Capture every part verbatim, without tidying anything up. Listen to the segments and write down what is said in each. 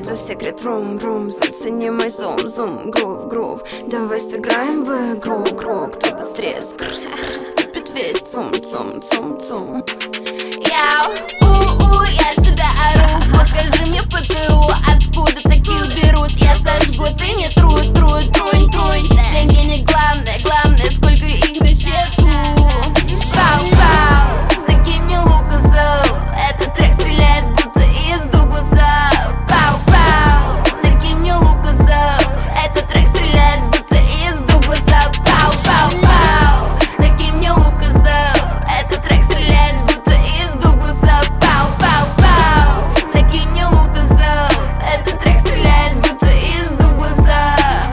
это секрет рум-рум. Зацени мой зум-зум, грув-грув. Давай сыграем в игру-игру. Кто быстрее скрс-скрс, купит весь цум-цум-цум-цум. Яу, у-у, я сюда ору. Покажи мне ПТУ, откуда таких берут. Я сожгу, ты не труд, труд, трунь, трунь. Деньги не главное, главное, сколько их на счету. Пау-пау, такие мне лукасов. Этот трек стреляет будто из Дугласа. Пау-пау, такие мне лукасов. Этот трек стреляет будто из Дугласа. Пау-пау-пау, такие мне лукасов. Этот трек стреляет будто из Дугласа. Пау-пау-пау, такие мне лукасов. Этот трек стреляет будто из Дугласа.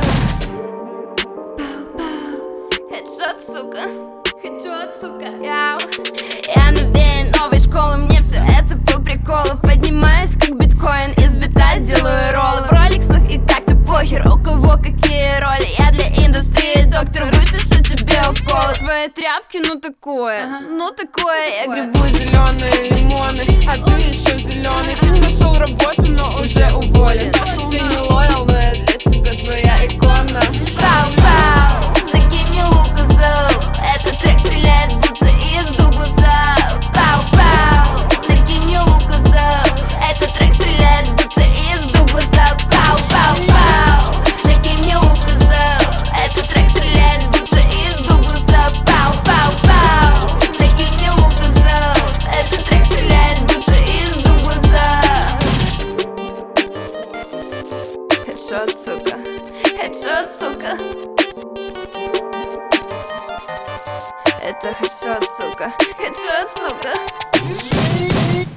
Пау-пау, хедшот, сука. Хедшот, сука. Яу. Я навеян новой школы, мне все это по приколу. Поднимаюсь как биткоин, из бита делаю роллы в роликсах, и как-то похер, у кого какие роли. Я для индустрии доктор, выпишу тебе уколы. Твои тряпки, ну такое, ага. ну такое. Я грибу зеленые лимоны, а ты еще зеленый. Ты не нашел работу, но уже уволен. Ты не лоял, но я для тебя твоя икона. Пау-пау, такие мне лукасов. Этот трек стреляет будто из Дугласа. Пау-пау, такие мне лукасов. Этот трек стреляет будто из Дугласа. Пау-пау-пау, такие мне лукасов. Этот трек стреляет будто из Дугласа. Пау-пау-пау, такие мне лукасов. Этот трек стреляет будто из Дугласа. Хедшот, сука. Хедшот, сука. Это хедшот, сука. Хедшот, сука.